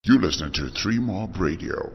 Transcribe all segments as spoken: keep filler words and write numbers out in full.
You listen to Three Mob Radio.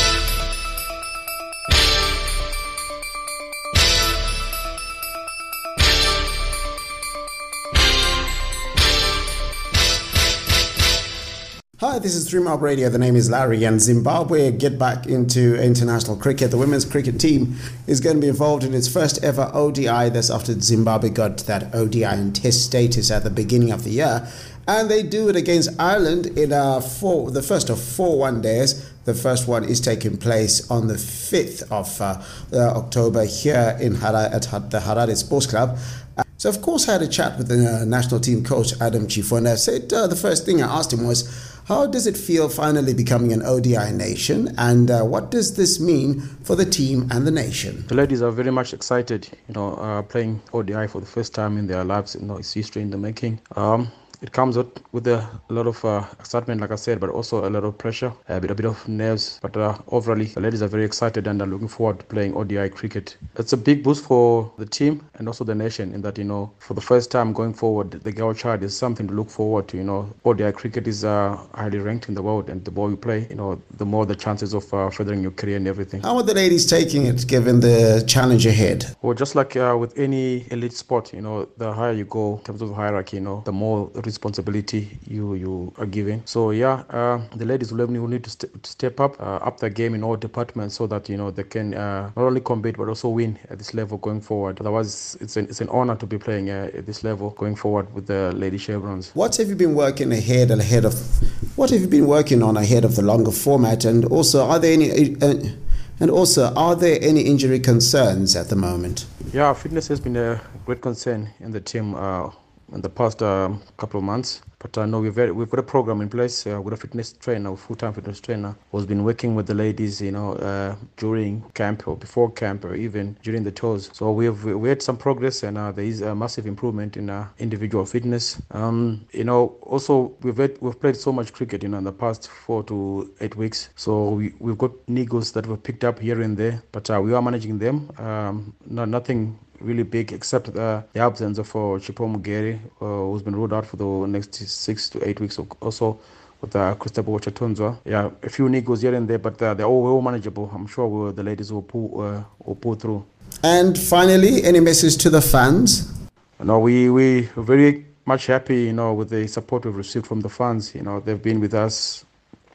Hi, this is Three Mob Radio. The name is Larry, and Zimbabwe get back into international cricket. The women's cricket team is going to be involved in its first ever O D I. That's after Zimbabwe got that O D I and Test status at the beginning of the year. And they do it against Ireland in a four, the first of four one-days. The first one is taking place on the fifth of uh, uh, October here in Harare at the Harare Sports Club. Uh, so, of course, I had a chat with the uh, national team coach, Adam Chifo, and I said uh, the first thing I asked him was, how does it feel finally becoming an O D I nation, and uh, what does this mean for the team and the nation? The ladies are very much excited, you know, uh, playing O D I for the first time in their lives. You know, it's history in the making. Um, It comes with, with a, a lot of uh, excitement, like I said, but also a lot of pressure, a bit, a bit of nerves. But uh, overall, the ladies are very excited and are looking forward to playing O D I cricket. It's a big boost for the team and also the nation in that, you know, for the first time going forward, the girl child is something to look forward to. You know, O D I cricket is uh, highly ranked in the world, and the more you play, you know, the more the chances of uh, furthering your career and everything. How are the ladies taking it, given the challenge ahead? Well, just like uh, with any elite sport, you know, the higher you go in terms of hierarchy, you know, the more responsibility you you are given. So yeah, uh, the ladies will need to, st- to step up, uh, up their game in all departments, so that you know they can uh, not only compete but also win at this level going forward. Otherwise, it's an it's an honor to be playing uh, at this level going forward with the Lady Chevrons. What have you been working ahead and ahead of? What have you been working on ahead of the longer format? And also, are there any? Uh, and also, are there any injury concerns at the moment? Yeah, fitness has been a great concern in the team Uh, in the past um, couple of months. But I uh, know we've, very, we've got a program in place uh, with a fitness trainer, a full-time fitness trainer, who's been working with the ladies, you know, uh, during camp or before camp or even during the tours. So we've we had some progress, and uh, there is a massive improvement in uh, individual fitness. Um, you know, also we've had, we've played so much cricket, you know, in the past four to eight weeks. So we, we've got niggles that we've picked up here and there, but uh, we are managing them. Um, no, nothing really big, except uh, the absence of uh, Chipo Mugeri, uh, who's been ruled out for the next six to eight weeks. Also with uh, Christopher Chatunzwa. Yeah, a few niggles here and there, but uh, they're all, all manageable. I'm sure we'll, the ladies will pull, uh, will pull through. And finally, any message to the fans? No, we we are very much happy, you know, with the support we've received from the fans. You know, they've been with us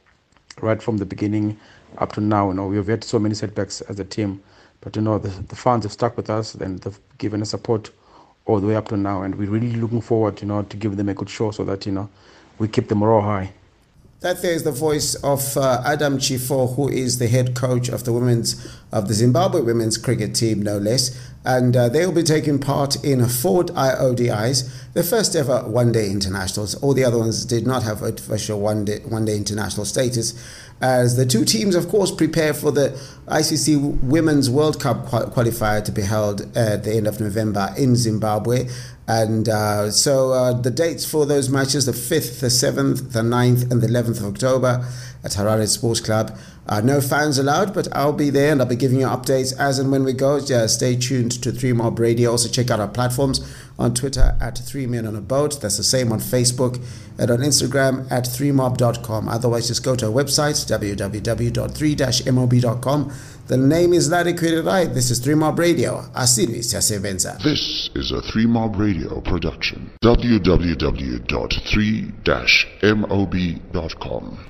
right from the beginning up to now. You know, we've had so many setbacks as a team. But, you know, the, the fans have stuck with us, and they've given us support all the way up to now. And we're really looking forward, you know, to give them a good show so that, you know, we keep the morale high. That there is the voice of uh, Adam Chifo, who is the head coach of the women's of the Zimbabwe women's cricket team, no less. And uh, they will be taking part in four O D Is, the first ever one-day internationals. All the other ones did not have official one-day one-day international status. As the two teams, of course, prepare for the I C C Women's World Cup qualifier to be held at the end of November in Zimbabwe. And uh, so uh, the dates for those matches, the fifth, the seventh, the ninth, and the eleventh of October at Harare Sports Club. Uh, no fans allowed, but I'll be there, and I'll be giving you updates as and when we go. Yeah, stay tuned to Three Mob Radio. Also check out our platforms on Twitter at Three Men on a Boat. That's the same on Facebook, and on Instagram at three mob dot com. Otherwise, just go to our website, w w w dot three mob dot com. The name is Larry Kwirirai. This is Three Mob Radio. Asiri Siasevenza. This is a Three Mob Radio production. w w w dot three mob dot com